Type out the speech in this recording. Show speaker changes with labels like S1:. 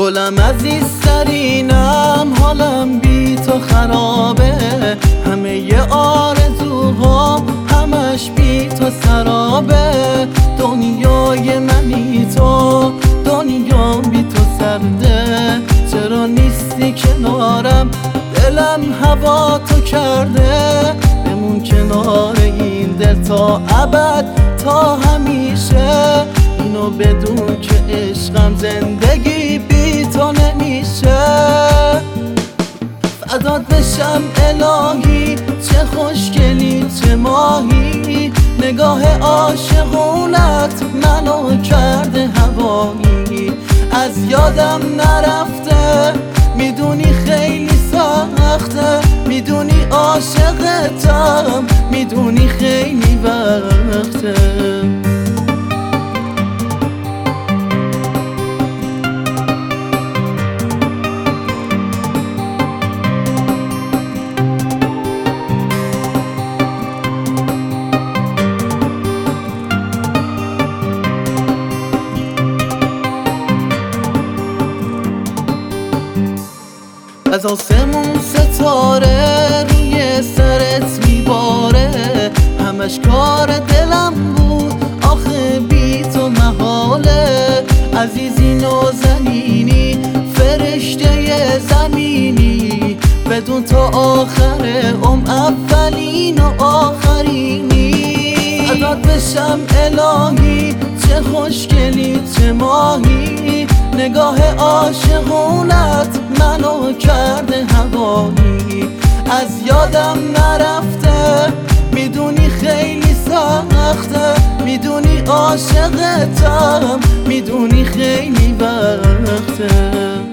S1: گلم عزیزترینم، حالم بی تو خرابه. همه ی آرزوهام همش بی تو سرابه. دنیای منی تو، دنیا بی تو سرده. چرا نیستی کنارم، دلم هوا تو کرده. بمون کنار این دل تا ابد، تا همیشه. اینو بدون که عشقم زندگی بی تو نمیشه. فدات بشم الهی، چه خوشگلی چه ماهی. نگاه عاشقونت منو کرده هوایی. از یادم نرفته، میدونی خیلی سخته. میدونی عاشقتم، میدونی خیلی وقته. از آسمون ستاره روی سرت میباره. همش کار دلم بود، آخه بی تو محاله. عزیزی نازنینی، فرشته زمینی. بدون تو آخر اولین و آخرینی. فدات بشم الهی، چه خوشگلی چه ماهی. نگاه عاشقونت منو کرده هوایی. از یادم نرفته، میدونی خیلی سخته. میدونی عاشقتم، میدونی خیلی وقته.